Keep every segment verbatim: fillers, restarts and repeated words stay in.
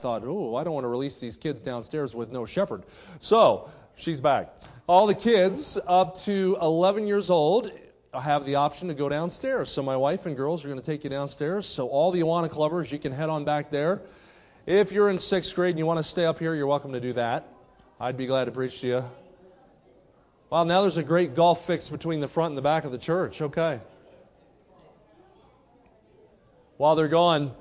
thought, oh, I don't want to release these kids downstairs with no shepherd. So she's back. All the kids up to eleven years old have the option to go downstairs. So my wife and girls are going to take you downstairs. So all the Awana Clubbers, you can head on back there. If you're in sixth grade and you want to stay up here, you're welcome to do that. I'd be glad to preach to you. Well, now there's a great golf fix between the front and the back of the church. Okay. While they're gone,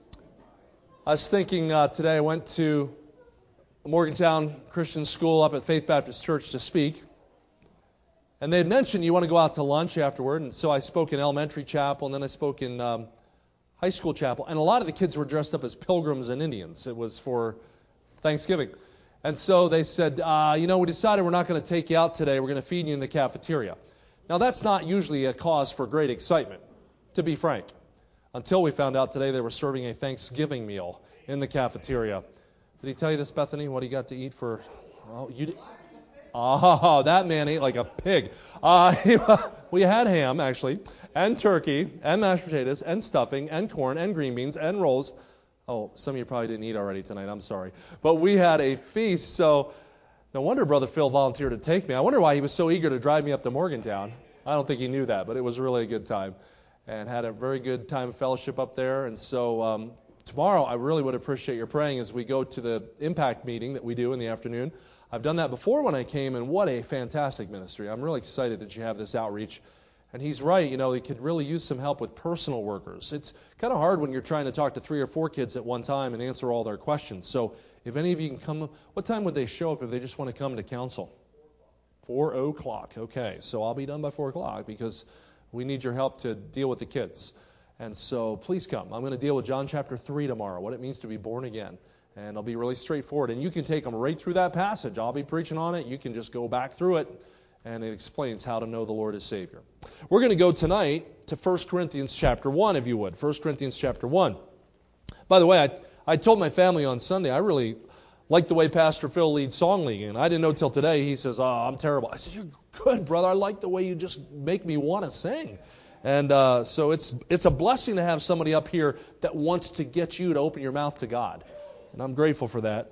I was thinking uh, today I went to Morgantown Christian School up at Faith Baptist Church to speak. And they had mentioned you want to go out to lunch afterward. And so I spoke in elementary chapel, and then I spoke in um, high school chapel. And a lot of the kids were dressed up as pilgrims and Indians. It was for Thanksgiving. And so they said, uh, you know, we decided we're not going to take you out today. We're going to feed you in the cafeteria. Now, that's not usually a cause for great excitement, to be frank, until we found out today they were serving a Thanksgiving meal in the cafeteria. Did he tell you this, Bethany? What he got to eat for? Oh, you did. Oh, that man ate like a pig. Uh, we had ham, actually, and turkey, and mashed potatoes, and stuffing, and corn, and green beans, and rolls. Oh, some of you probably didn't eat already tonight. I'm sorry. But we had a feast, so no wonder Brother Phil volunteered to take me. I wonder why he was so eager to drive me up to Morgantown. I don't think he knew that, but it was really a good time. And had a very good time of fellowship up there. And so um, tomorrow I really would appreciate your praying as we go to the impact meeting that we do in the afternoon. I've done that before when I came, and what a fantastic ministry. I'm really excited that you have this outreach. And he's right, you know, he could really use some help with personal workers. It's kind of hard when you're trying to talk to three or four kids at one time and answer all their questions. So if any of you can come, what time would they show up if they just want to come to counsel? Four o'clock. Okay, so I'll be done by four o'clock because we need your help to deal with the kids. And so please come. I'm going to deal with John chapter three tomorrow, what it means to be born again. And I'll be really straightforward. And you can take them right through that passage. I'll be preaching on it. You can just go back through it. And it explains how to know the Lord as Savior. We're going to go tonight to First Corinthians chapter one, if you would. First Corinthians chapter one. By the way, I, I told my family on Sunday, I really like the way Pastor Phil leads Song League. And I didn't know till today. He says, oh, I'm terrible. I said, you're good, brother. I like the way you just make me want to sing. And uh, so it's it's a blessing to have somebody up here that wants to get you to open your mouth to God. And I'm grateful for that.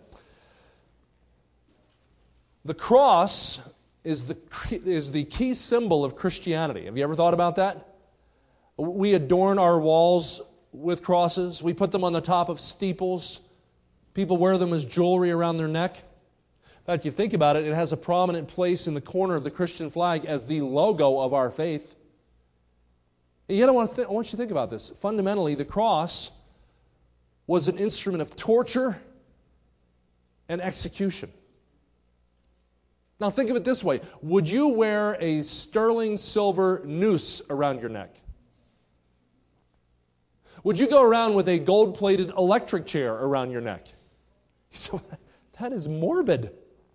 The cross is the is the key symbol of Christianity. Have you ever thought about that? We adorn our walls with crosses. We put them on the top of steeples. People wear them as jewelry around their neck. In fact, you think about it, it has a prominent place in the corner of the Christian flag as the logo of our faith. And yet I want, to th- I want you to think about this. Fundamentally, the cross was an instrument of torture and execution. Now think of it this way. Would you wear a sterling silver noose around your neck? Would you go around with a gold-plated electric chair around your neck? So that is morbid.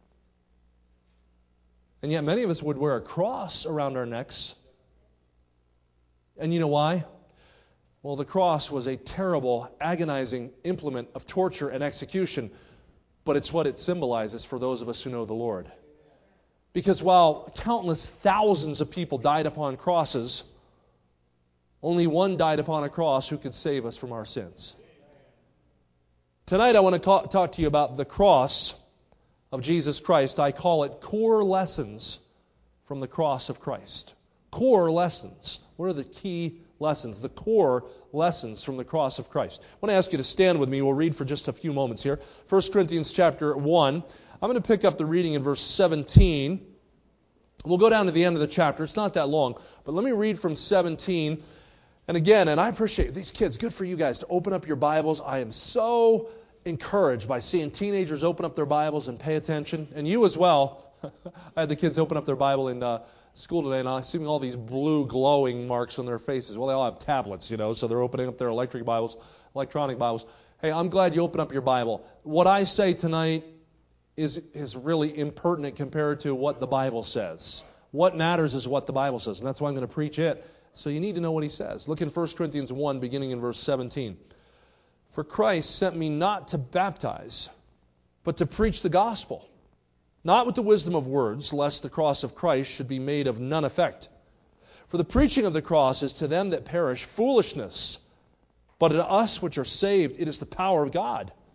And yet many of us would wear a cross around our necks. And you know why? Well, the cross was a terrible, agonizing implement of torture and execution, but it's what it symbolizes for those of us who know the Lord. Because while countless thousands of people died upon crosses, only one died upon a cross who could save us from our sins. Tonight I want to call, talk to you about the cross of Jesus Christ. I call it core lessons from the cross of Christ. Core lessons. What are the key lessons? The core lessons from the cross of Christ. I want to ask you to stand with me. We'll read for just a few moments here. First Corinthians chapter one. I'm going to pick up the reading in verse seventeen. We'll go down to the end of the chapter. It's not that long. But let me read from seventeen. And again, and I appreciate these kids. Good for you guys to open up your Bibles. I am so encouraged by seeing teenagers open up their Bibles and pay attention. And you as well. I had the kids open up their Bible in uh, school today, and I see all these blue glowing marks on their faces. Well, they all have tablets, you know, so they're opening up their electric Bibles, electronic Bibles. Hey, I'm glad you open up your Bible. What I say tonight is is really impertinent compared to what the Bible says. What matters is what the Bible says, and that's why I'm going to preach it. So you need to know what he says. Look in First Corinthians one, beginning in verse seventeen. For Christ sent me not to baptize, but to preach the gospel, not with the wisdom of words, lest the cross of Christ should be made of none effect. For the preaching of the cross is to them that perish foolishness, but to us which are saved it is the power of God.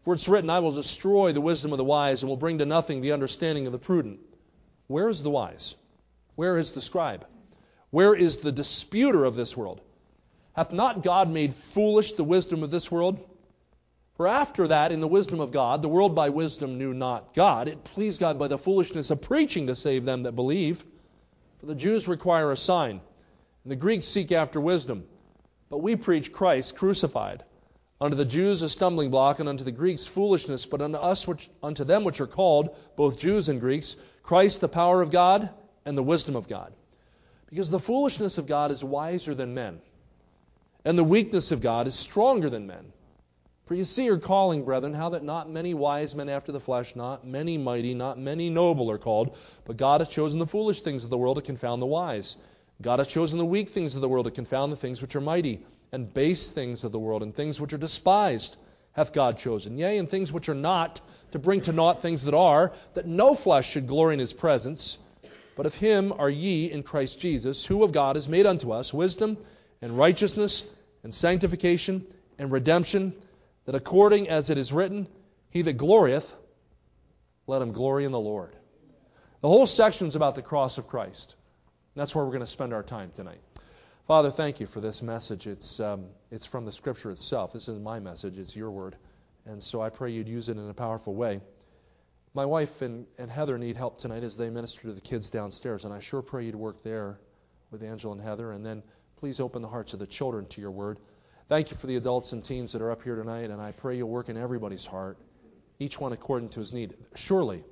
For it's written, I will destroy the wisdom of the wise and will bring to nothing the understanding of the prudent. Where is the wise? Where is the scribe? Where is the disputer of this world? Hath not God made foolish the wisdom of this world? For after that, in the wisdom of God, the world by wisdom knew not God. It pleased God by the foolishness of preaching to save them that believe. For the Jews require a sign, and the Greeks seek after wisdom. But we preach Christ crucified. Unto the Jews a stumbling block, and unto the Greeks foolishness, but unto us, which, unto them which are called, both Jews and Greeks, Christ the power of God and the wisdom of God. Because the foolishness of God is wiser than men, and the weakness of God is stronger than men. For you see your calling, brethren, how that not many wise men after the flesh, not many mighty, not many noble are called, but God hath chosen the foolish things of the world to confound the wise. God hath chosen the weak things of the world to confound the things which are mighty, and base things of the world, and things which are despised hath God chosen. Yea, and things which are not, to bring to naught things that are, that no flesh should glory in his presence. But of him are ye in Christ Jesus, who of God is made unto us wisdom, and righteousness, and sanctification, and redemption, that according as it is written, he that glorieth, let him glory in the Lord. The whole section is about the cross of Christ. And that's where we're going to spend our time tonight. Father, thank you for this message. It's um, it's from the Scripture itself. This isn't my message. It's your word. And so I pray you'd use it in a powerful way. My wife and, and Heather need help tonight as they minister to the kids downstairs. And I sure pray you'd work there with Angela and Heather. And then please open the hearts of the children to your word. Thank you for the adults and teens that are up here tonight. And I pray you'll work in everybody's heart, each one according to his need. Surely,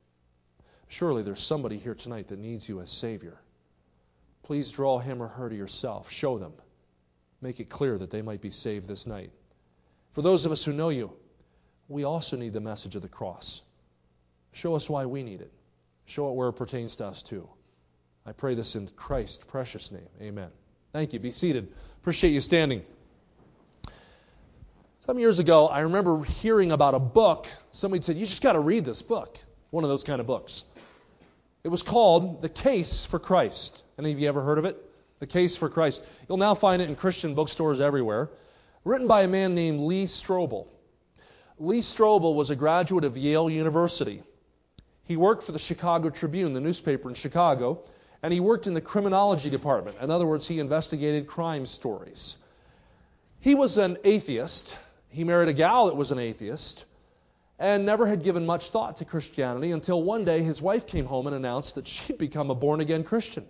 surely there's somebody here tonight that needs you as Savior. Please draw him or her to yourself. Show them. Make it clear that they might be saved this night. For those of us who know you, we also need the message of the cross. Show us why we need it. Show it where it pertains to us too. I pray this in Christ's precious name. Amen. Thank you. Be seated. Appreciate you standing. Some years ago, I remember hearing about a book. Somebody said, you just got to read this book. One of those kind of books. It was called The Case for Christ. Any of you ever heard of it? The Case for Christ. You'll now find it in Christian bookstores everywhere. Written by a man named Lee Strobel. Lee Strobel was a graduate of Yale University. He worked for the Chicago Tribune, the newspaper in Chicago, and he worked in the criminology department. In other words, he investigated crime stories. He was an atheist. He married a gal that was an atheist, and never had given much thought to Christianity until one day his wife came home and announced that she'd become a born-again Christian.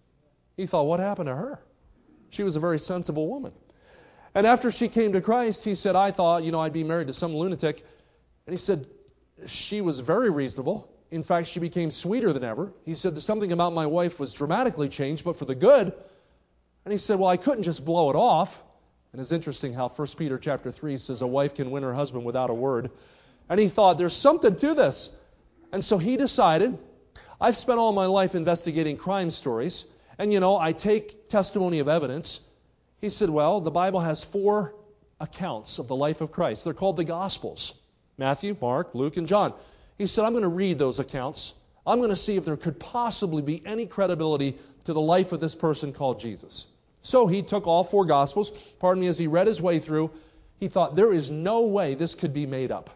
He thought, what happened to her? She was a very sensible woman. And after she came to Christ, he said, I thought, you know, I'd be married to some lunatic. And he said, she was very reasonable. In fact, she became sweeter than ever. He said, there's something about my wife was dramatically changed, but for the good. And he said, well, I couldn't just blow it off. And it's interesting how First Peter chapter three says a wife can win her husband without a word. And he thought, there's something to this. And so he decided, I've spent all my life investigating crime stories, and, you know, I take testimony of evidence. He said, well, the Bible has four accounts of the life of Christ. They're called the Gospels. Matthew, Mark, Luke, and John. He said, I'm going to read those accounts. I'm going to see if there could possibly be any credibility to the life of this person called Jesus. So he took all four Gospels. Pardon me, as he read his way through, he thought, there is no way this could be made up.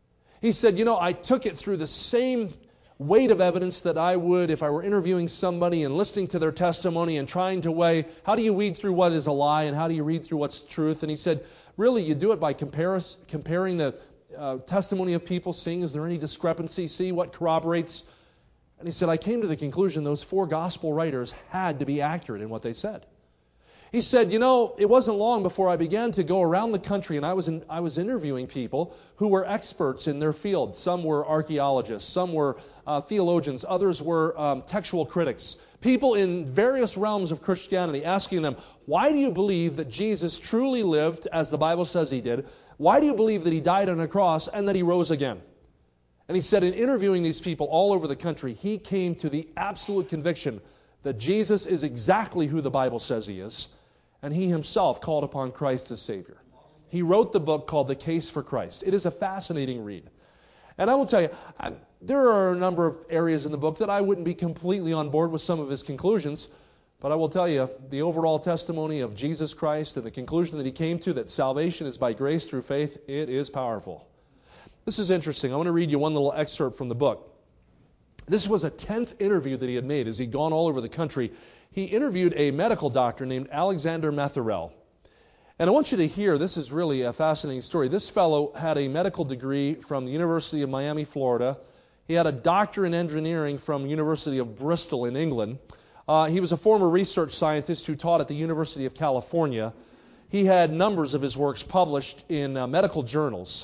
He said, you know, I took it through the same weight of evidence that I would if I were interviewing somebody and listening to their testimony and trying to weigh, how do you weed through what is a lie and how do you read through what's truth? And he said, really, you do it by comparis- comparing the uh, testimony of people, seeing is there any discrepancy, see what corroborates. And he said, I came to the conclusion those four gospel writers had to be accurate in what they said. He said, you know, it wasn't long before I began to go around the country and I was in, I was interviewing people who were experts in their field. Some were archaeologists, some were uh, theologians, others were um, textual critics. People in various realms of Christianity, asking them, why do you believe that Jesus truly lived as the Bible says he did? Why do you believe that he died on a cross and that he rose again? And he said in interviewing these people all over the country, he came to the absolute conviction that Jesus is exactly who the Bible says he is. And he himself called upon Christ as Savior. He wrote the book called The Case for Christ. It is a fascinating read. And I will tell you, I, there are a number of areas in the book that I wouldn't be completely on board with some of his conclusions. But I will tell you, the overall testimony of Jesus Christ and the conclusion that he came to, that salvation is by grace through faith, it is powerful. This is interesting. I want to read you one little excerpt from the book. This was a tenth interview that he had made as he'd gone all over the country. He interviewed a medical doctor named Alexander Metherell. And I want you to hear, this is really a fascinating story. This fellow had a medical degree from the University of Miami, Florida. He had a doctor in engineering from the University of Bristol in England. Uh, he was a former research scientist who taught at the University of California. He had numbers of his works published in uh, medical journals.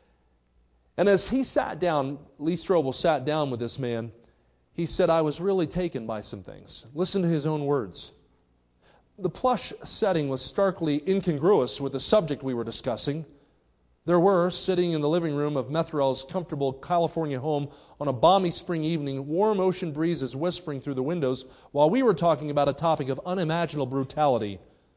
And as he sat down, Lee Strobel sat down with this man, he said, I was really taken by some things. Listen to his own words. The plush setting was starkly incongruous with the subject we were discussing. There were, sitting in the living room of Metherell's comfortable California home on a balmy spring evening, warm ocean breezes whispering through the windows, while we were talking about a topic of unimaginable brutality,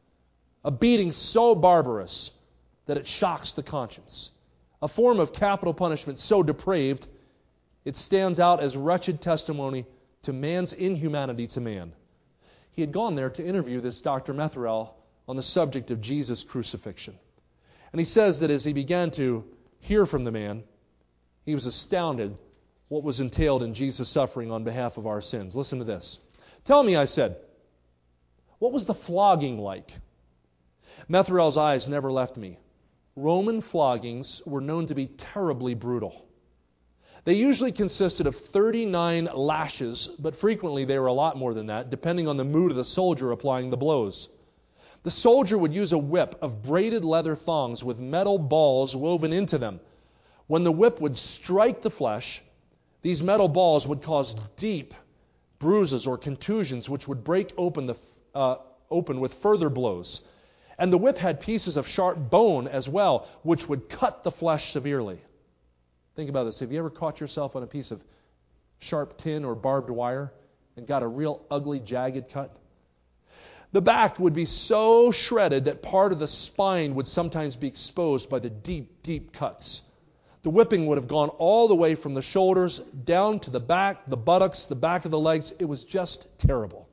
a beating so barbarous that it shocks the conscience, a form of capital punishment so depraved it stands out as wretched testimony to man's inhumanity to man. He had gone there to interview this Doctor Metherell on the subject of Jesus' crucifixion. And he says that as he began to hear from the man, he was astounded what was entailed in Jesus' suffering on behalf of our sins. Listen to this. Tell me, I said, what was the flogging like? Metherell's eyes never left me. Roman floggings were known to be terribly brutal. They usually consisted of thirty-nine lashes, but frequently they were a lot more than that, depending on the mood of the soldier applying the blows. The soldier would use a whip of braided leather thongs with metal balls woven into them. When the whip would strike the flesh, these metal balls would cause deep bruises or contusions which would break open, the, uh, open with further blows. And the whip had pieces of sharp bone as well, which would cut the flesh severely. Think about this. Have you ever caught yourself on a piece of sharp tin or barbed wire and got a real ugly, jagged cut? The back would be so shredded that part of the spine would sometimes be exposed by the deep, deep cuts. The whipping would have gone all the way from the shoulders down to the back, the buttocks, the back of the legs. It was just terrible.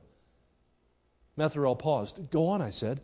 Metherell paused. Go on, I said.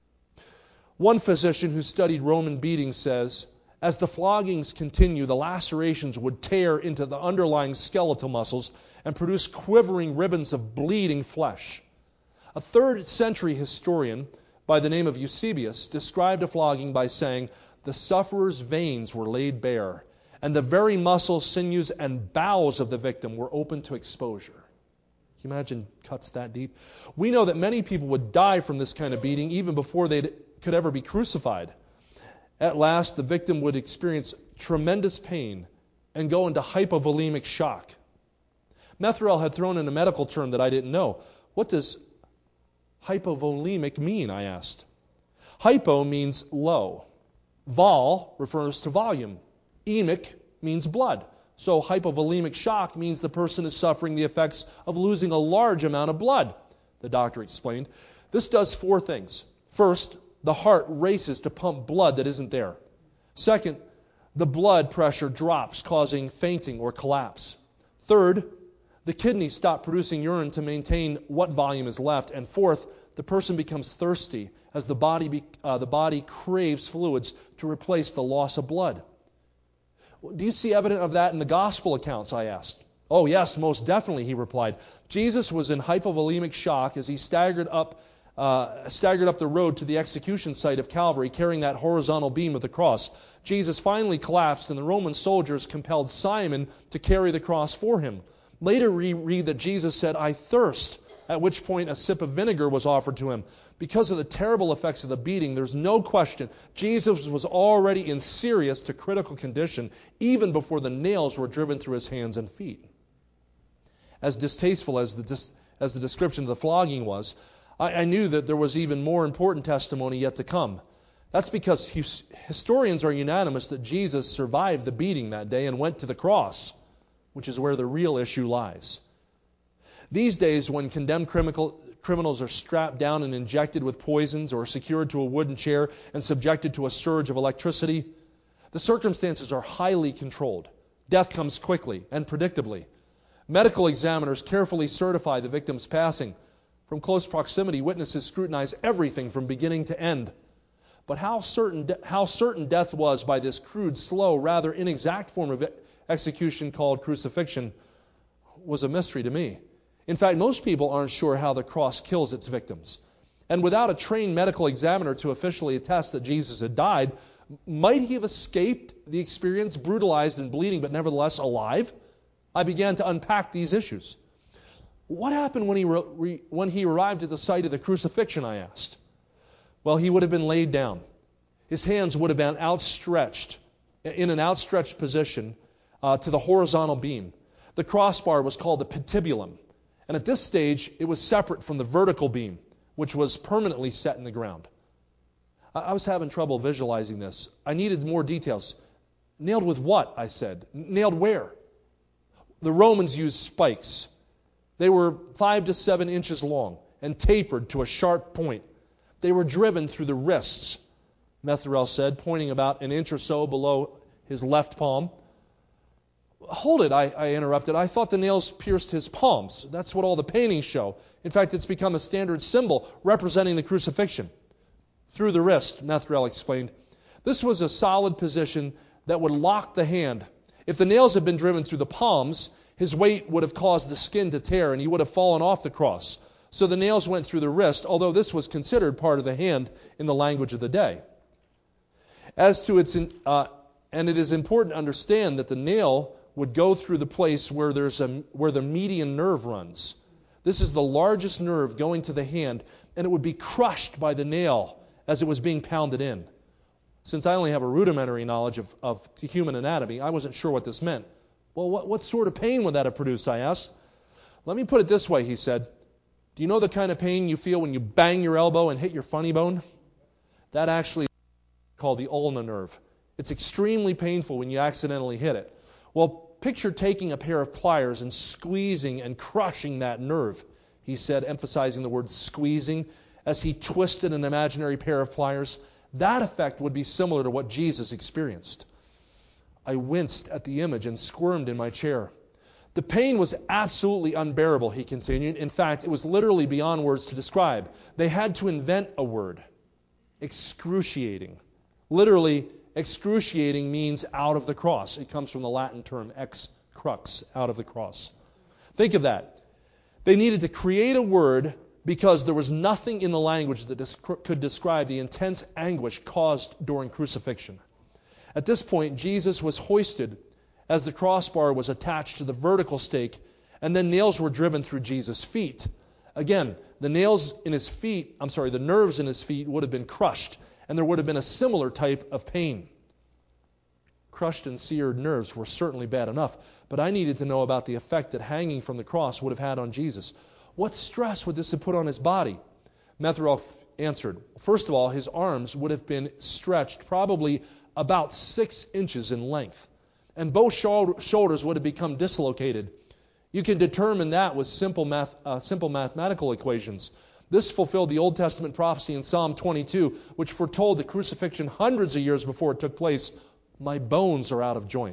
One physician who studied Roman beatings says, as the floggings continue, the lacerations would tear into the underlying skeletal muscles and produce quivering ribbons of bleeding flesh. A third century historian by the name of Eusebius described a flogging by saying, the sufferer's veins were laid bare, and the very muscles, sinews, and bowels of the victim were open to exposure. Can you imagine cuts that deep? We know that many people would die from this kind of beating even before they could ever be crucified. At last, the victim would experience tremendous pain and go into hypovolemic shock. Metherell had thrown in a medical term that I didn't know. What does hypovolemic mean, I asked. Hypo means low. Vol refers to volume. Emic means blood. So hypovolemic shock means the person is suffering the effects of losing a large amount of blood, the doctor explained. This does four things. First, the heart races to pump blood that isn't there. Second, the blood pressure drops, causing fainting or collapse. Third, the kidneys stop producing urine to maintain what volume is left. And fourth, the person becomes thirsty as the body, be, uh, the body craves fluids to replace the loss of blood. Do you see evidence of that in the gospel accounts, I asked. Oh, yes, most definitely, he replied. Jesus was in hypovolemic shock as he staggered up Uh, staggered up the road to the execution site of Calvary, carrying that horizontal beam of the cross. Jesus finally collapsed, and the Roman soldiers compelled Simon to carry the cross for him. Later we read that Jesus said, I thirst, at which point a sip of vinegar was offered to him. Because of the terrible effects of the beating, there's no question Jesus was already in serious to critical condition, even before the nails were driven through his hands and feet. As distasteful as the, dis- as the description of the flogging was, I knew that there was even more important testimony yet to come. That's because historians are unanimous that Jesus survived the beating that day and went to the cross, which is where the real issue lies. These days, when condemned criminal, criminals are strapped down and injected with poisons or secured to a wooden chair and subjected to a surge of electricity, the circumstances are highly controlled. Death comes quickly and predictably. Medical examiners carefully certify the victim's passing. From close proximity, witnesses scrutinize everything from beginning to end. But how certain, de- how certain death was by this crude, slow, rather inexact form of execution called crucifixion was a mystery to me. In fact, most people aren't sure how the cross kills its victims. And without a trained medical examiner to officially attest that Jesus had died, might he have escaped the experience, brutalized and bleeding, but nevertheless alive? I began to unpack these issues. What happened when he, re- when he arrived at the site of the crucifixion, I asked. Well, he would have been laid down. His hands would have been outstretched, in an outstretched position uh, to the horizontal beam. The crossbar was called the patibulum. And at this stage, it was separate from the vertical beam, which was permanently set in the ground. I, I was having trouble visualizing this. I needed more details. Nailed with what? I said. Nailed where? The Romans used spikes. They were five to seven inches long and tapered to a sharp point. They were driven through the wrists, Methuel said, pointing about an inch or so below his left palm. Hold it, I, I interrupted. I thought the nails pierced his palms. That's what all the paintings show. In fact, it's become a standard symbol representing the crucifixion. Through the wrist, Methuel explained. This was a solid position that would lock the hand. If the nails had been driven through the palms, his weight would have caused the skin to tear and he would have fallen off the cross. So the nails went through the wrist, although this was considered part of the hand in the language of the day. As to its, uh, and it is important to understand that the nail would go through the place where there's a where the median nerve runs. This is the largest nerve going to the hand, and it would be crushed by the nail as it was being pounded in. Since I only have a rudimentary knowledge of, of human anatomy, I wasn't sure what this meant. Well, what, what sort of pain would that have produced, I asked. Let me put it this way, he said. Do you know the kind of pain you feel when you bang your elbow and hit your funny bone? That actually is called the ulnar nerve. It's extremely painful when you accidentally hit it. Well, picture taking a pair of pliers and squeezing and crushing that nerve, he said, emphasizing the word squeezing, as he twisted an imaginary pair of pliers. That effect would be similar to what Jesus experienced. I winced at the image and squirmed in my chair. The pain was absolutely unbearable, he continued. In fact, it was literally beyond words to describe. They had to invent a word. Excruciating. Literally, excruciating means out of the cross. It comes from the Latin term ex crux, out of the cross. Think of that. They needed to create a word because there was nothing in the language that desc- could describe the intense anguish caused during crucifixion. At this point, Jesus was hoisted as the crossbar was attached to the vertical stake, and then nails were driven through Jesus' feet. Again, the nails in his feet, I'm sorry, the nerves in his feet would have been crushed, and there would have been a similar type of pain. Crushed and seared nerves were certainly bad enough, but I needed to know about the effect that hanging from the cross would have had on Jesus. What stress would this have put on his body? Methuel answered. First of all, his arms would have been stretched probably about six inches in length, and both shoulders would have become dislocated. You can determine that with simple math, uh, simple mathematical equations. This fulfilled the Old Testament prophecy in Psalm twenty-two, which foretold the crucifixion hundreds of years before it took place. My bones are out of joint.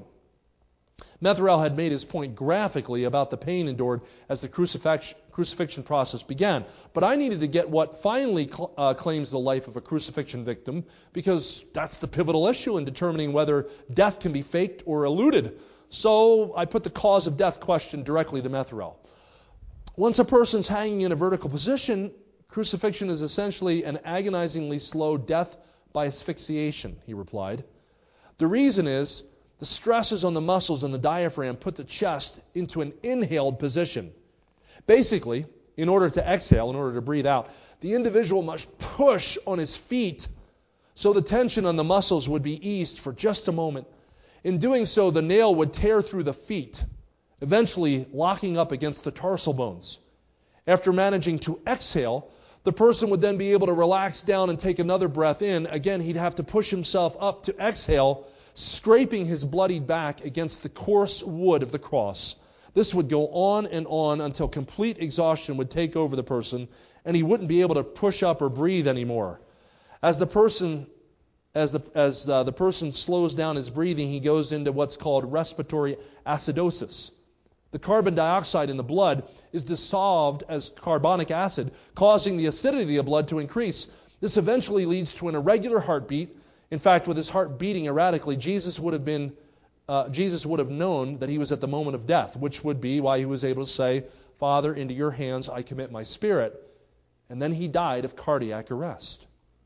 Methuel had made his point graphically about the pain endured as the crucifixion, crucifixion process began. But I needed to get what finally cl- uh, claims the life of a crucifixion victim, because that's the pivotal issue in determining whether death can be faked or eluded. So I put the cause of death question directly to Methuel. Once a person's hanging in a vertical position, crucifixion is essentially an agonizingly slow death by asphyxiation, he replied. The reason is the stresses on the muscles and the diaphragm put the chest into an inhaled position. Basically, in order to exhale, in order to breathe out, the individual must push on his feet so the tension on the muscles would be eased for just a moment. In doing so, the nail would tear through the feet, eventually locking up against the tarsal bones. After managing to exhale, the person would then be able to relax down and take another breath in. Again, he'd have to push himself up to exhale, scraping his bloodied back against the coarse wood of the cross. This would go on and on until complete exhaustion would take over the person, and he wouldn't be able to push up or breathe anymore. As the person, as the as uh, the person slows down his breathing, he goes into what's called respiratory acidosis. The carbon dioxide in the blood is dissolved as carbonic acid, causing the acidity of the blood to increase. This eventually leads to an irregular heartbeat. In fact, with his heart beating erratically, Jesus would have been uh, Jesus would have known that he was at the moment of death, which would be why he was able to say, "Father, into your hands I commit my spirit." And then he died of cardiac arrest.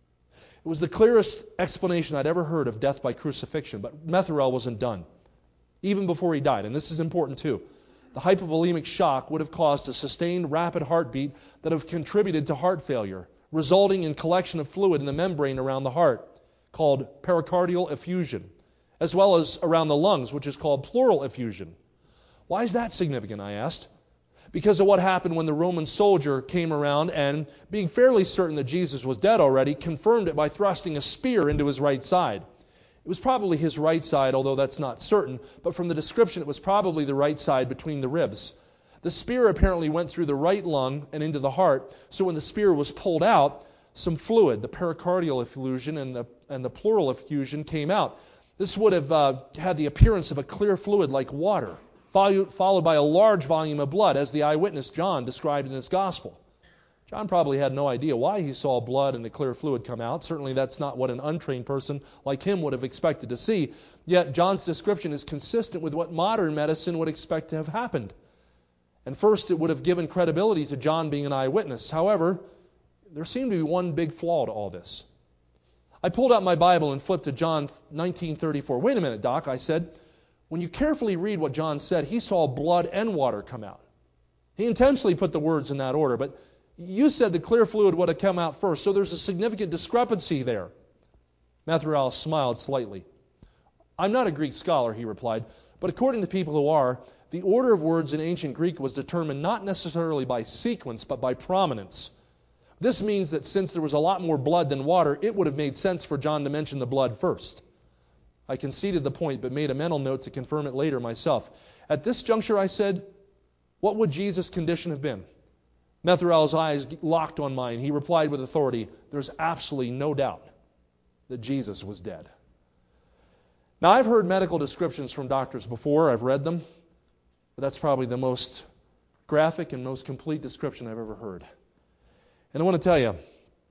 It was the clearest explanation I'd ever heard of death by crucifixion, but Methuel wasn't done, even before he died. And this is important too. The hypovolemic shock would have caused a sustained rapid heartbeat that have contributed to heart failure, resulting in collection of fluid in the membrane around the heart, called pericardial effusion, as well as around the lungs, which is called pleural effusion. Why is that significant, I asked? Because of what happened when the Roman soldier came around and, being fairly certain that Jesus was dead already, confirmed it by thrusting a spear into his right side. It was probably his right side, although that's not certain, but from the description it was probably the right side between the ribs. The spear apparently went through the right lung and into the heart, so when the spear was pulled out, some fluid, the pericardial effusion and the, and the pleural effusion, came out. This would have uh, had the appearance of a clear fluid like water, followed by a large volume of blood, as the eyewitness John described in his gospel. John probably had no idea why he saw blood and a clear fluid come out. Certainly that's not what an untrained person like him would have expected to see. Yet John's description is consistent with what modern medicine would expect to have happened. And first, it would have given credibility to John being an eyewitness. However, there seemed to be one big flaw to all this. I pulled out my Bible and flipped to John nineteen thirty-four. Wait a minute, Doc, I said. When you carefully read what John said, he saw blood and water come out. He intentionally put the words in that order, but you said the clear fluid would have come out first, so there's a significant discrepancy there. Methuel smiled slightly. I'm not a Greek scholar, he replied, but according to people who are, the order of words in ancient Greek was determined not necessarily by sequence, but by prominence. This means that since there was a lot more blood than water, it would have made sense for John to mention the blood first. I conceded the point, but made a mental note to confirm it later myself. At this juncture, I said, what would Jesus' condition have been? Methuel's eyes locked on mine. He replied with authority, there's absolutely no doubt that Jesus was dead. Now, I've heard medical descriptions from doctors before. I've read them. But that's probably the most graphic and most complete description I've ever heard. And I want to tell you,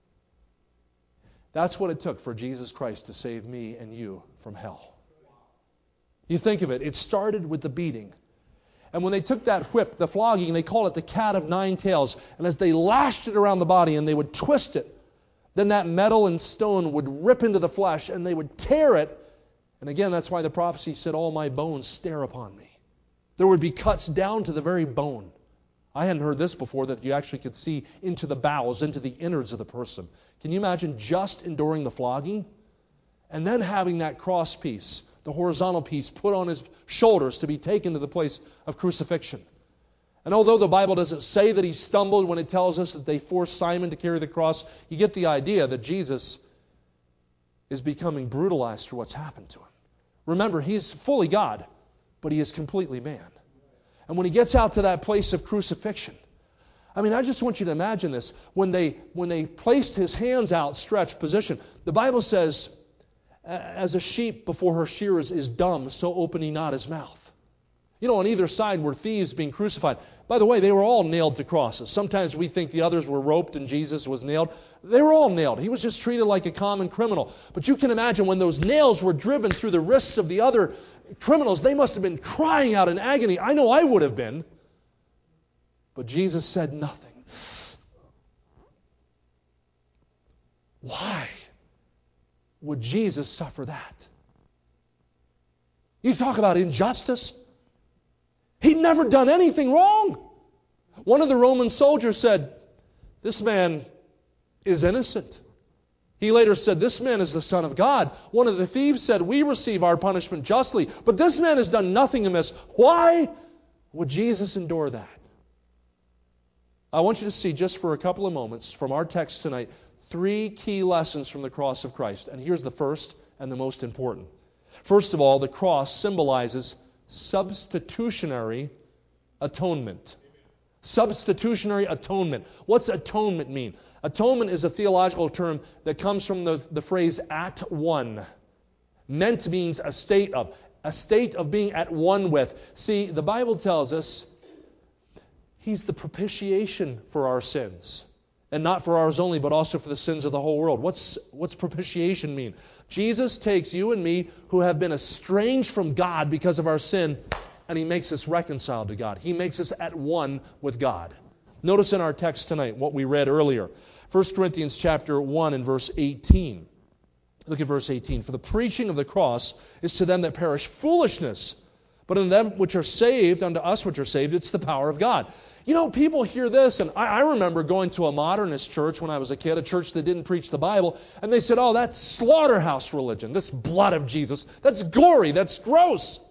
that's what it took for Jesus Christ to save me and you from hell. You think of it, it started with the beating. And when they took that whip, the flogging, they called it the cat of nine tails. And as they lashed it around the body and they would twist it, then that metal and stone would rip into the flesh and they would tear it. And again, that's why the prophecy said, all my bones stare upon me. There would be cuts down to the very bone. I hadn't heard this before, that you actually could see into the bowels, into the innards of the person. Can you imagine just enduring the flogging? And then having that cross piece, the horizontal piece, put on his shoulders to be taken to the place of crucifixion. And although the Bible doesn't say that he stumbled when it tells us that they forced Simon to carry the cross, you get the idea that Jesus is becoming brutalized for what's happened to him. Remember, he's fully God, but he is completely man. And when he gets out to that place of crucifixion, I mean, I just want you to imagine this. When they when they placed his hands out, stretched position, the Bible says, as a sheep before her shearers is dumb, so opened he not his mouth. You know, on either side were thieves being crucified. By the way, they were all nailed to crosses. Sometimes we think the others were roped and Jesus was nailed. They were all nailed. He was just treated like a common criminal. But you can imagine when those nails were driven through the wrists of the other criminals, they must have been crying out in agony. I know I would have been. But Jesus said nothing. Why would Jesus suffer that? You talk about injustice. He'd never done anything wrong. One of the Roman soldiers said, this man is innocent. He later said, this man is the Son of God. One of the thieves said, we receive our punishment justly, but this man has done nothing amiss. Why would Jesus endure that? I want you to see just for a couple of moments from our text tonight, three key lessons from the cross of Christ. And here's the first and the most important. First of all, the cross symbolizes substitutionary atonement. Substitutionary atonement. What's atonement mean? Atonement is a theological term that comes from the, the phrase at one. Meant means a state of. A state of being at one with. See, the Bible tells us He's the propitiation for our sins. And not for ours only, but also for the sins of the whole world. What's, what's propitiation mean? Jesus takes you and me who have been estranged from God because of our sin, and He makes us reconciled to God. He makes us at one with God. Notice in our text tonight what we read earlier. First Corinthians chapter one and verse eighteen. Look at verse eighteen. For the preaching of the cross is to them that perish foolishness, but unto them which are saved, unto us which are saved, it's the power of God. You know, people hear this, and I, I remember going to a modernist church when I was a kid, a church that didn't preach the Bible, and they said, oh, that's slaughterhouse religion. That's blood of Jesus. That's gory. That's gross.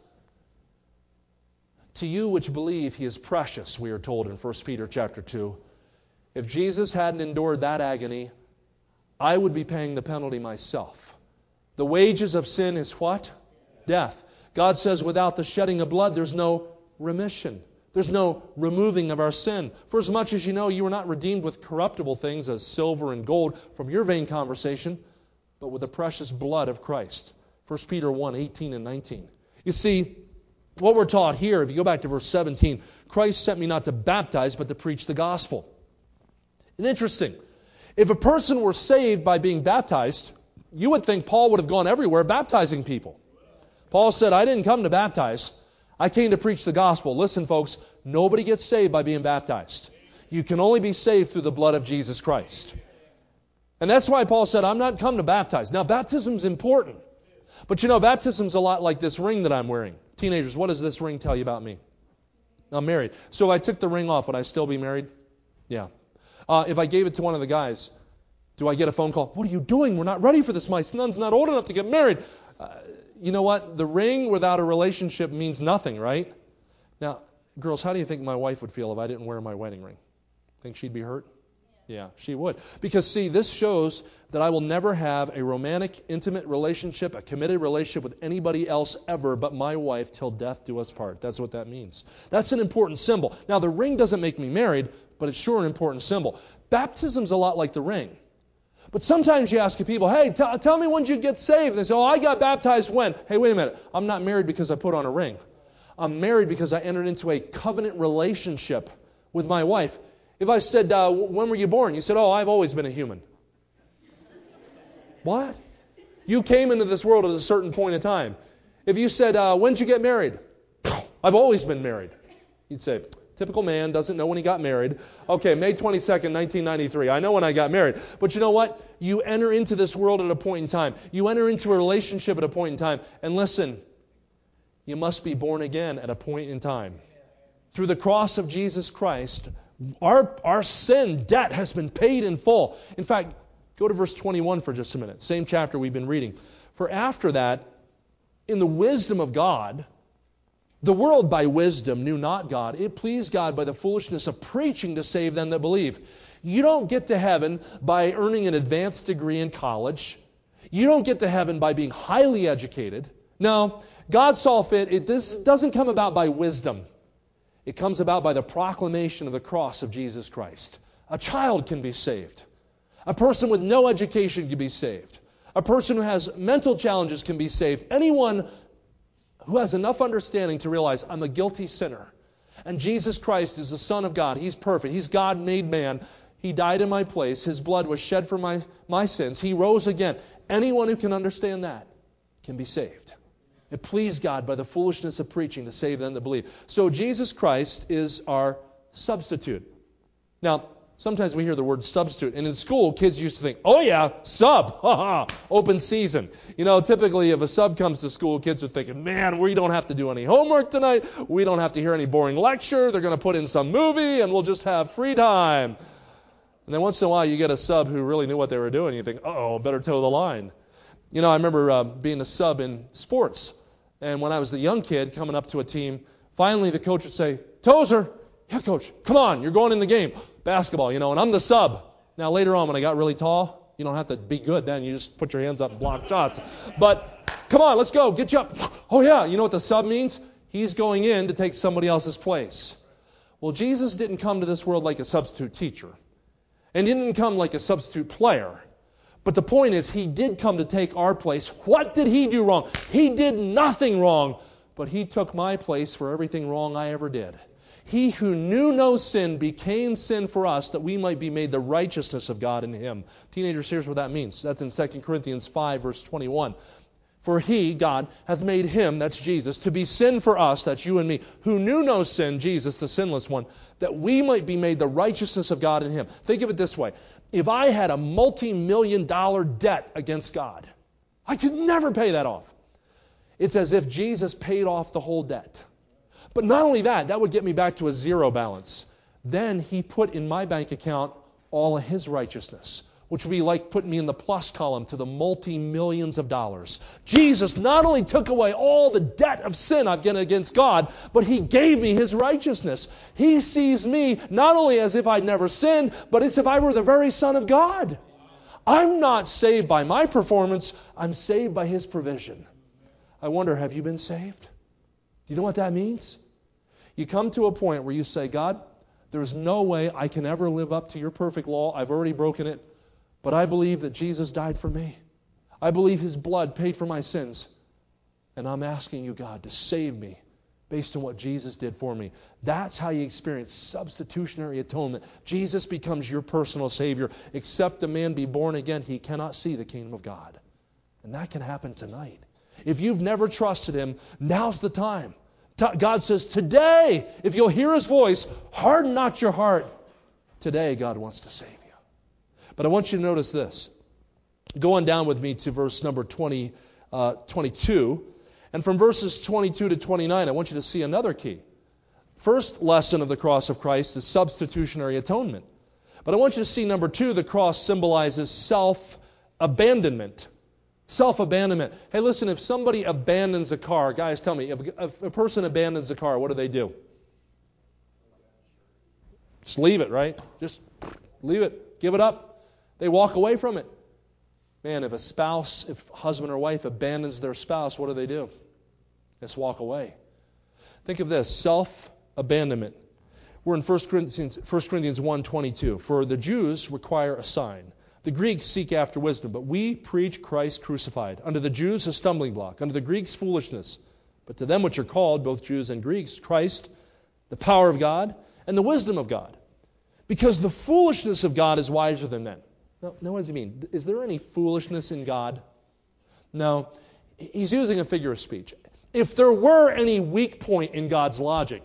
To you which believe He is precious, we are told in First Peter chapter two. If Jesus hadn't endured that agony, I would be paying the penalty myself. The wages of sin is what? Death. God says without the shedding of blood, there's no remission. There's no removing of our sin. For as much as you know, you were not redeemed with corruptible things as silver and gold from your vain conversation, but with the precious blood of Christ. First Peter one, eighteen and nineteen. You see, what we're taught here, if you go back to verse seventeen, Christ sent me not to baptize, but to preach the gospel. And interesting, if a person were saved by being baptized, you would think Paul would have gone everywhere baptizing people. Paul said, I didn't come to baptize. I came to preach the gospel. Listen, folks, nobody gets saved by being baptized. You can only be saved through the blood of Jesus Christ. And that's why Paul said, I'm not come to baptize. Now, baptism's important. But you know, baptism's a lot like this ring that I'm wearing. Teenagers, what does this ring tell you about me? I'm married. So if I took the ring off, would I still be married? Yeah. Uh, if I gave it to one of the guys, do I get a phone call? What are you doing? We're not ready for this. My son's not old enough to get married. Uh, You know what? The ring without a relationship means nothing, right? Now, girls, how do you think my wife would feel if I didn't wear my wedding ring? Think she'd be hurt? Yeah, she would. Because, see, this shows that I will never have a romantic, intimate relationship, a committed relationship with anybody else ever but my wife till death do us part. That's what that means. That's an important symbol. Now, the ring doesn't make me married, but it's sure an important symbol. Baptism's a lot like the ring. But sometimes you ask people, hey, t- tell me when did you get saved? And they say, oh, I got baptized when? Hey, wait a minute. I'm not married because I put on a ring. I'm married because I entered into a covenant relationship with my wife. If I said, uh, when were you born? You said, oh, I've always been a human. What? You came into this world at a certain point in time. If you said, uh, when did you get married? I've always been married. You'd say, typical man, doesn't know when he got married. Okay, May twenty-second, nineteen ninety-three. I know when I got married. But you know what? You enter into this world at a point in time. You enter into a relationship at a point in time. And listen, you must be born again at a point in time. Through the cross of Jesus Christ, our, our sin debt has been paid in full. In fact, go to verse twenty-one for just a minute. Same chapter we've been reading. For after that, in the wisdom of God, the world by wisdom knew not God. It pleased God by the foolishness of preaching to save them that believe. You don't get to heaven by earning an advanced degree in college. You don't get to heaven by being highly educated. No, God saw fit. It this doesn't come about by wisdom. It comes about by the proclamation of the cross of Jesus Christ. A child can be saved. A person with no education can be saved. A person who has mental challenges can be saved. Anyone who has enough understanding to realize I'm a guilty sinner. And Jesus Christ is the Son of God. He's perfect. He's God made man. He died in my place. His blood was shed for my, my sins. He rose again. Anyone who can understand that can be saved. It pleased God by the foolishness of preaching to save them that believe. So Jesus Christ is our substitute. Now, sometimes we hear the word substitute. And in school, kids used to think, oh yeah, sub, haha, open season. You know, typically if a sub comes to school, kids are thinking, man, we don't have to do any homework tonight. We don't have to hear any boring lecture. They're going to put in some movie and we'll just have free time. And then once in a while you get a sub who really knew what they were doing. You think, uh-oh, better toe the line. You know, I remember uh, being a sub in sports. And when I was the young kid coming up to a team, finally the coach would say, Tozer, yeah, coach, come on, you're going in the game. Basketball, you know, and I'm the sub. Now, later on, when I got really tall, you don't have to be good then. You just put your hands up and block shots. But come on, let's go. Get you up. Oh, yeah. You know what the sub means? He's going in to take somebody else's place. Well, Jesus didn't come to this world like a substitute teacher. And he didn't come like a substitute player. But the point is, he did come to take our place. What did he do wrong? He did nothing wrong. But he took my place for everything wrong I ever did. He who knew no sin became sin for us, that we might be made the righteousness of God in him. Teenagers, here's what that means. That's in Second Corinthians five, verse twenty-one. For he, God, hath made him, that's Jesus, to be sin for us, that's you and me, who knew no sin, Jesus, the sinless one, that we might be made the righteousness of God in him. Think of it this way. If I had a multi-million dollar debt against God, I could never pay that off. It's as if Jesus paid off the whole debt. But not only that, that would get me back to a zero balance. Then he put in my bank account all of his righteousness, which would be like putting me in the plus column to the multi-millions of dollars. Jesus not only took away all the debt of sin I've got against God, but he gave me his righteousness. He sees me not only as if I'd never sinned, but as if I were the very Son of God. I'm not saved by my performance. I'm saved by his provision. I wonder, have you been saved? Do you know what that means? You come to a point where you say, God, there's no way I can ever live up to your perfect law. I've already broken it. But I believe that Jesus died for me. I believe his blood paid for my sins. And I'm asking you, God, to save me based on what Jesus did for me. That's how you experience substitutionary atonement. Jesus becomes your personal Savior. Except a man be born again, he cannot see the kingdom of God. And that can happen tonight. If you've never trusted him, now's the time. God says, today, if you'll hear his voice, harden not your heart. Today, God wants to save you. But I want you to notice this. Go on down with me to verse number twenty, uh, twenty-two. And from verses twenty-two to twenty-nine, I want you to see another key. First lesson of the cross of Christ is substitutionary atonement. But I want you to see number two, the cross symbolizes self-abandonment. Self-abandonment. Hey, listen, if somebody abandons a car, guys, tell me, if, if a person abandons a car, what do they do? Just leave it, right? Just leave it. Give it up. They walk away from it. Man, if a spouse, if husband or wife abandons their spouse, what do they do? Just walk away. Think of this, self-abandonment. We're in First Corinthians, First Corinthians one twenty-two. For the Jews require a sign. The Greeks seek after wisdom, but we preach Christ crucified. Unto the Jews a stumbling block, unto the Greeks foolishness. But to them which are called, both Jews and Greeks, Christ, the power of God, and the wisdom of God. Because the foolishness of God is wiser than men. Now, now, what does he mean? Is there any foolishness in God? No. He's using a figure of speech. If there were any weak point in God's logic,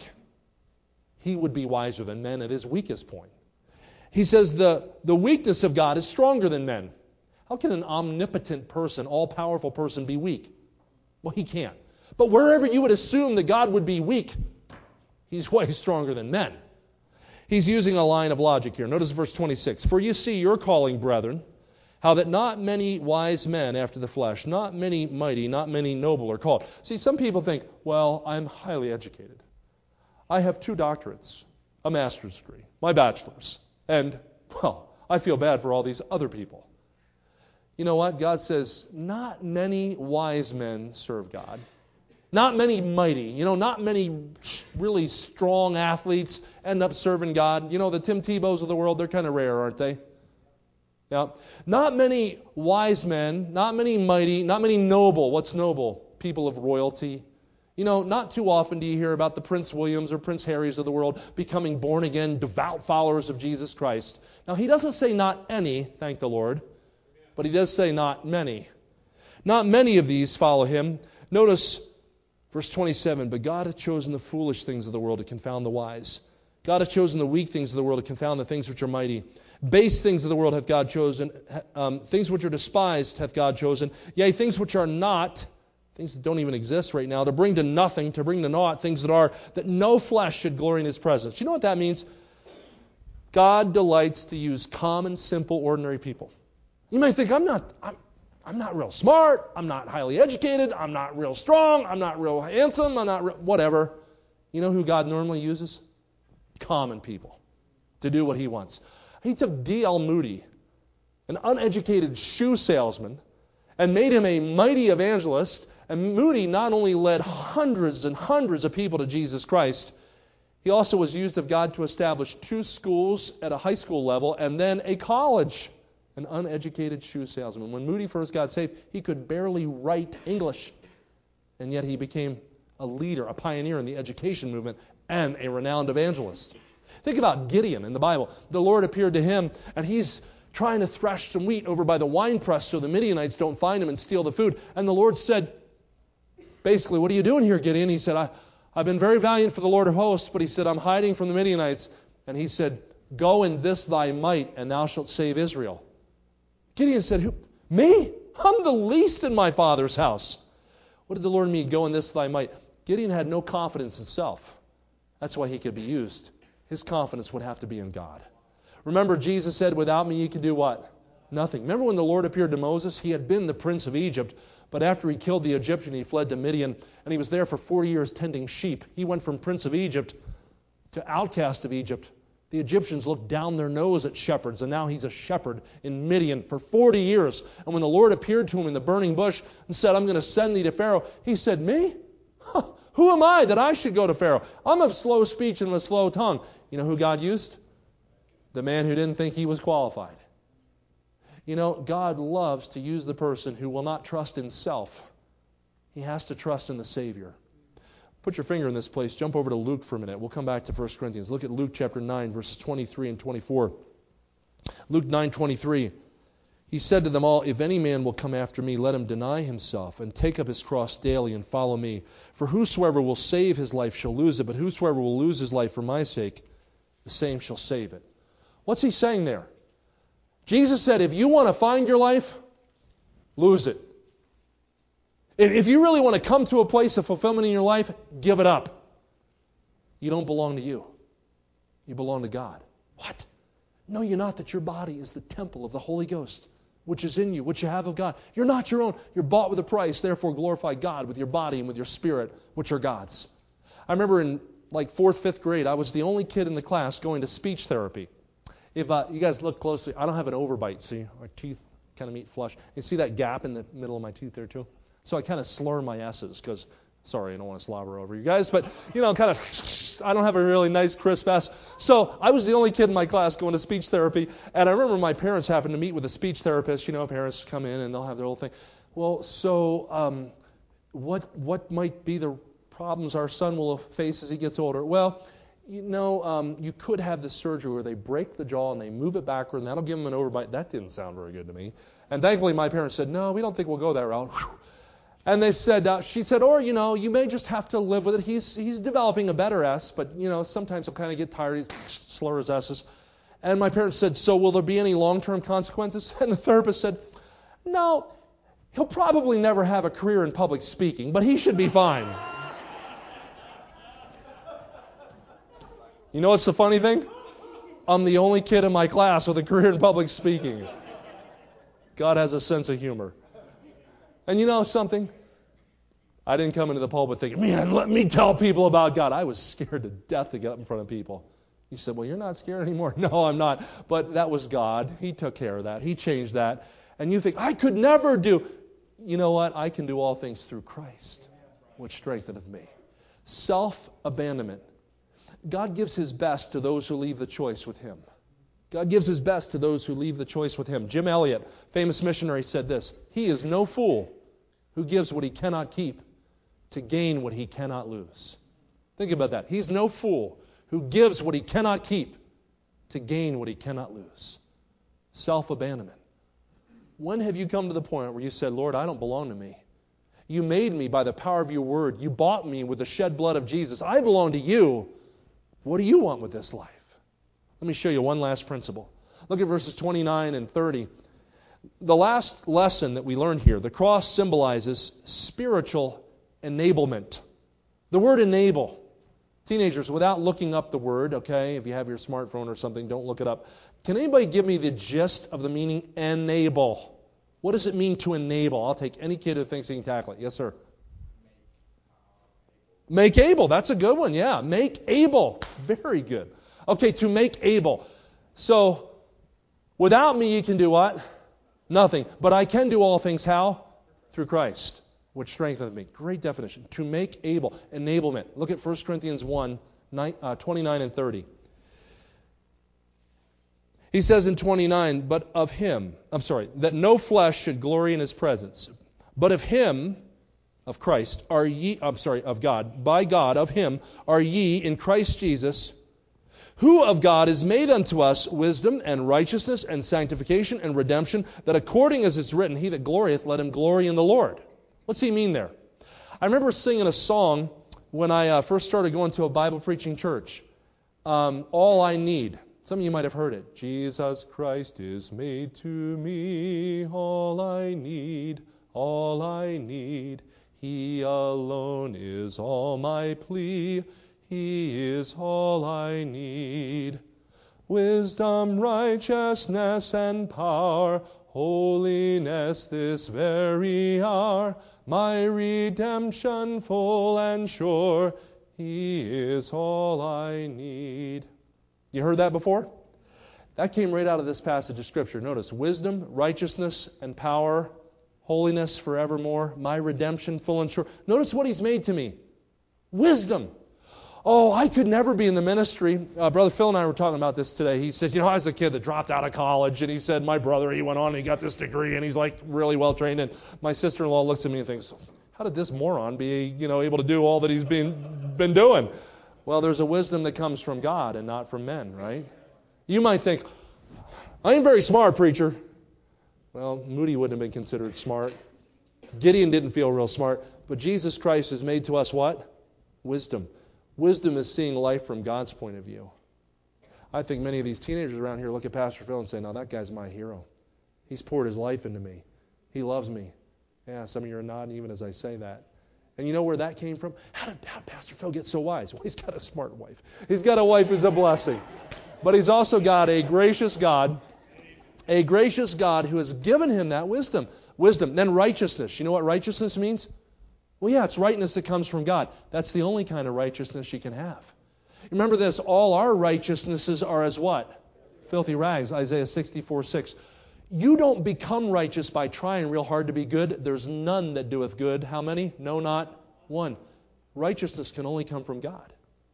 he would be wiser than men at his weakest point. He says the, the weakness of God is stronger than men. How can an omnipotent person, all-powerful person, be weak? Well, he can't. But wherever you would assume that God would be weak, he's way stronger than men. He's using a line of logic here. Notice verse twenty-six. For you see your calling, brethren, how that not many wise men after the flesh, not many mighty, not many noble are called. See, some people think, well, I'm highly educated. I have two doctorates, a master's degree, my bachelor's, and, well, I feel bad for all these other people. You know what? God says, not many wise men serve God. Not many mighty, you know, not many really strong athletes end up serving God. You know, the Tim Tebows of the world, they're kind of rare, aren't they? Yeah. Not many wise men, not many mighty, not many noble. What's noble? People of royalty. You know, not too often do you hear about the Prince Williams or Prince Harrys of the world becoming born-again, devout followers of Jesus Christ. Now, he doesn't say not any, thank the Lord, but he does say not many. Not many of these follow him. Notice verse twenty-seven, but God hath chosen the foolish things of the world to confound the wise. God hath chosen the weak things of the world to confound the things which are mighty. Base things of the world hath God chosen. Um, things which are despised hath God chosen. Yea, things which are not, things that don't even exist right now, to bring to nothing, to bring to naught things that are, that no flesh should glory in his presence. You know what that means? God delights to use common, simple, ordinary people. You may think, I'm not... I'm, I'm not real smart, I'm not highly educated, I'm not real strong, I'm not real handsome, I'm not real, whatever. You know who God normally uses? Common people to do what he wants. He took D L Moody, an uneducated shoe salesman, and made him a mighty evangelist. And Moody not only led hundreds and hundreds of people to Jesus Christ, he also was used of God to establish two schools at a high school level and then a college. An uneducated shoe salesman. When Moody first got saved, he could barely write English. And yet he became a leader, a pioneer in the education movement, and a renowned evangelist. Think about Gideon in the Bible. The Lord appeared to him, and he's trying to thresh some wheat over by the winepress so the Midianites don't find him and steal the food. And the Lord said, basically, what are you doing here, Gideon? He said, I, I've been very valiant for the Lord of hosts, but he said, I'm hiding from the Midianites. And he said, go in this thy might, and thou shalt save Israel. Gideon said, Who, me? I'm the least in my father's house. What did the Lord mean, go in this thy might? Gideon had no confidence in self. That's why he could be used. His confidence would have to be in God. Remember, Jesus said, without me you can do what? Nothing. Remember when the Lord appeared to Moses? He had been the prince of Egypt, but after he killed the Egyptian, he fled to Midian, and he was there for forty years tending sheep. He went from prince of Egypt to outcast of Egypt. The Egyptians looked down their nose at shepherds, and now he's a shepherd in Midian for forty years. And when the Lord appeared to him in the burning bush and said, I'm going to send thee to Pharaoh, he said, me? Huh, who am I that I should go to Pharaoh? I'm of slow speech and of a slow tongue. You know who God used? The man who didn't think he was qualified. You know, God loves to use the person who will not trust in self. He has to trust in the Savior. Put your finger in this place. Jump over to Luke for a minute. We'll come back to First Corinthians. Look at Luke chapter nine, verses twenty-three and twenty-four. Luke nine twenty-three. He said to them all, if any man will come after me, let him deny himself and take up his cross daily and follow me. For whosoever will save his life shall lose it, but whosoever will lose his life for my sake, the same shall save it. What's he saying there? Jesus said, if you want to find your life, lose it. If you really want to come to a place of fulfillment in your life, give it up. You don't belong to you. You belong to God. What? Know you not that your body is the temple of the Holy Ghost, which is in you, which you have of God. You're not your own. You're bought with a price. Therefore glorify God with your body and with your spirit, which are God's. I remember in like fourth, fifth grade, I was the only kid in the class going to speech therapy. If uh, you guys look closely, I don't have an overbite. See, my teeth kind of meet flush. You see that gap in the middle of my tooth there too? So I kind of slur my S's because, sorry, I don't want to slobber over you guys, but, you know, kind of, I don't have a really nice, crisp S. So I was the only kid in my class going to speech therapy, and I remember my parents having to meet with a speech therapist. You know, parents come in and they'll have their whole thing. Well, so um, what what might be the problems our son will face as he gets older? Well, you know, um, you could have this surgery where they break the jaw and they move it backward, and that'll give him an overbite. That didn't sound very good to me. And thankfully, my parents said, no, we don't think we'll go that route. And they said, uh, she said, or, you know, you may just have to live with it. He's he's developing a better S, but, you know, sometimes he'll kind of get tired. He slur his S's. And my parents said, so will there be any long-term consequences? And the therapist said, no, he'll probably never have a career in public speaking, but he should be fine. You know what's the funny thing? I'm the only kid in my class with a career in public speaking. God has a sense of humor. And you know something? I didn't come into the pulpit thinking, man, let me tell people about God. I was scared to death to get up in front of people. He said, well, you're not scared anymore. No, I'm not. But that was God. He took care of that. He changed that. And you think, I could never do. You know what? I can do all things through Christ, which strengtheneth me. Self-abandonment. God gives his best to those who leave the choice with him. God gives his best to those who leave the choice with him. Jim Elliot, famous missionary, said this, he is no fool who gives what he cannot keep to gain what he cannot lose. Think about that. He's no fool who gives what he cannot keep to gain what he cannot lose. Self-abandonment. When have you come to the point where you said, Lord, I don't belong to me. You made me by the power of your word. You bought me with the shed blood of Jesus. I belong to you. What do you want with this life? Let me show you one last principle. Look at verses twenty-nine and thirty. The last lesson that we learned here, the cross symbolizes spiritual enablement. The word enable. Teenagers, without looking up the word, okay, if you have your smartphone or something, don't look it up. Can anybody give me the gist of the meaning enable? What does it mean to enable? I'll take any kid who thinks he can tackle it. Yes, sir. Make able. That's a good one, yeah. Make able. Very good. Okay, to make able. So, without me, you can do what? Nothing. But I can do all things how? Through Christ, which strengtheneth me. Great definition. To make able. Enablement. Look at First Corinthians one, twenty-nine and thirty. He says in twenty-nine, but of him, I'm sorry, that no flesh should glory in his presence, but of him of Christ are ye, I'm sorry, of God, by God, of him, are ye in Christ Jesus, who of God is made unto us wisdom and righteousness and sanctification and redemption, that according as it's written, he that glorieth, let him glory in the Lord. What's he mean there? I remember singing a song when I uh, first started going to a Bible preaching church. Um, All I Need. Some of you might have heard it. Jesus Christ is made to me all I need, all I need. He alone is all my plea. He is all I need. Wisdom, righteousness, and power, holiness this very hour, my redemption full and sure, he is all I need. You heard that before? That came right out of this passage of Scripture. Notice, wisdom, righteousness, and power, holiness forevermore, my redemption full and sure. Notice what he's made to me. Wisdom. Oh, I could never be in the ministry. Uh, Brother Phil and I were talking about this today. He said, you know, I was a kid that dropped out of college, and he said, my brother, he went on and he got this degree, and he's like really well trained. And my sister-in-law looks at me and thinks, how did this moron be, you know, able to do all that he's been been doing? Well, there's a wisdom that comes from God and not from men, right? You might think, I ain't very smart, preacher. Well, Moody wouldn't have been considered smart. Gideon didn't feel real smart. But Jesus Christ has made to us what? Wisdom. Wisdom is seeing life from God's point of view. I think many of these teenagers around here look at Pastor Phil and say, no, that guy's my hero. He's poured his life into me. He loves me. Yeah, some of you are nodding even as I say that. And you know where that came from? How did, how did Pastor Phil get so wise? Well, he's got a smart wife. He's got a wife who's a blessing. But he's also got a gracious God, a gracious God who has given him that wisdom. Wisdom. Then righteousness. You know what righteousness means? Well, yeah, it's rightness that comes from God. That's the only kind of righteousness you can have. Remember this, all our righteousnesses are as what? Filthy rags, Isaiah sixty-four six. You don't become righteous by trying real hard to be good. There's none that doeth good. How many? No, not one. Righteousness can only come from God.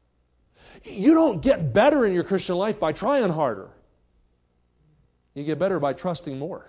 You don't get better in your Christian life by trying harder. You get better by trusting more.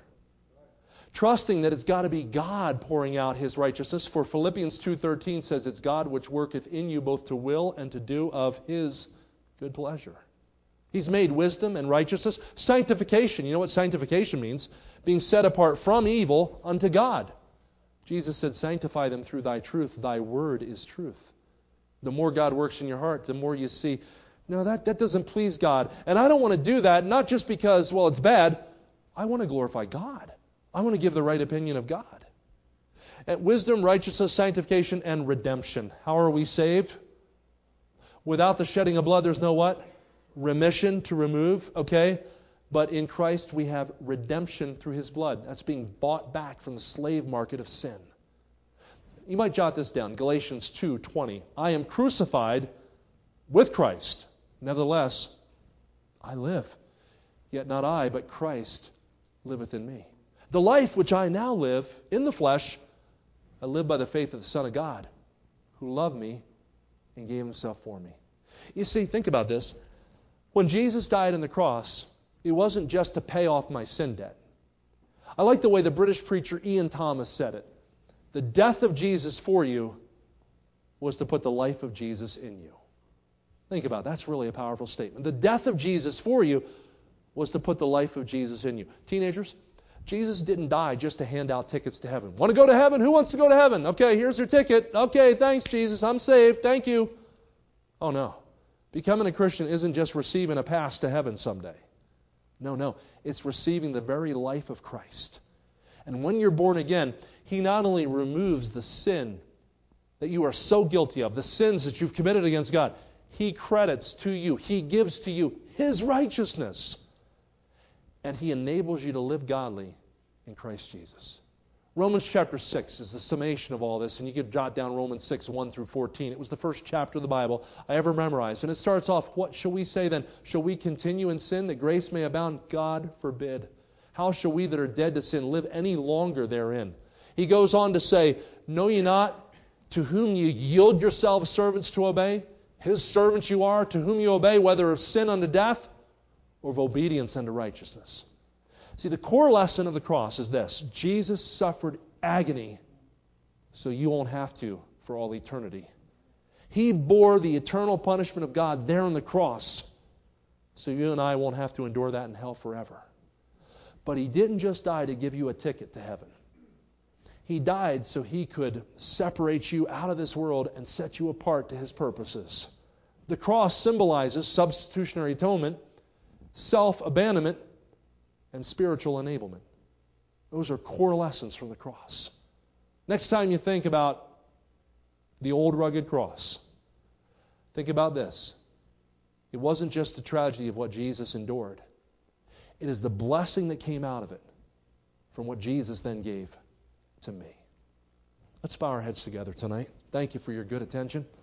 Trusting that it's got to be God pouring out his righteousness. For Philippians two thirteen says it's God which worketh in you both to will and to do of his good pleasure. He's made wisdom and righteousness. Sanctification. You know what sanctification means? Being set apart from evil unto God. Jesus said, sanctify them through thy truth. Thy word is truth. The more God works in your heart, the more you see, no, that, that doesn't please God. And I don't want to do that, not just because, well, it's bad. I want to glorify God. I want to give the right opinion of God. And wisdom, righteousness, sanctification, and redemption. How are we saved? Without the shedding of blood, there's no what? Remission to remove, okay? But in Christ we have redemption through his blood. That's being bought back from the slave market of sin. You might jot this down. Galatians two twenty. I am crucified with Christ. Nevertheless, I live. Yet not I, but Christ liveth in me. The life which I now live in the flesh, I live by the faith of the Son of God, who loved me and gave himself for me. You see, think about this. When Jesus died on the cross, it wasn't just to pay off my sin debt. I like the way the British preacher Ian Thomas said it. The death of Jesus for you was to put the life of Jesus in you. Think about it. That's really a powerful statement. The death of Jesus for you was to put the life of Jesus in you. Teenagers, Jesus didn't die just to hand out tickets to heaven. Want to go to heaven? Who wants to go to heaven? Okay, here's your ticket. Okay, thanks, Jesus. I'm saved. Thank you. Oh, no. Becoming a Christian isn't just receiving a pass to heaven someday. No, no. It's receiving the very life of Christ. And when you're born again, he not only removes the sin that you are so guilty of, the sins that you've committed against God, he credits to you, he gives to you his righteousness. And he enables you to live godly in Christ Jesus. Romans chapter six is the summation of all this, and you could jot down Romans six, one through fourteen. It was the first chapter of the Bible I ever memorized. And it starts off, what shall we say then? Shall we continue in sin that grace may abound? God forbid. How shall we that are dead to sin live any longer therein? He goes on to say, know ye not to whom ye yield yourselves servants to obey? His servants you are, to whom you obey, whether of sin unto death or of obedience unto righteousness. See, the core lesson of the cross is this. Jesus suffered agony so you won't have to for all eternity. He bore the eternal punishment of God there on the cross, so you and I won't have to endure that in hell forever. But He didn't just die to give you a ticket to heaven. He died so He could separate you out of this world and set you apart to His purposes. The cross symbolizes substitutionary atonement, self-abandonment, and spiritual enablement. Those are core lessons from the cross. Next time you think about the old rugged cross, think about this. It wasn't just the tragedy of what Jesus endured. It is the blessing that came out of it from what Jesus then gave to me. Let's bow our heads together tonight. Thank you for your good attention.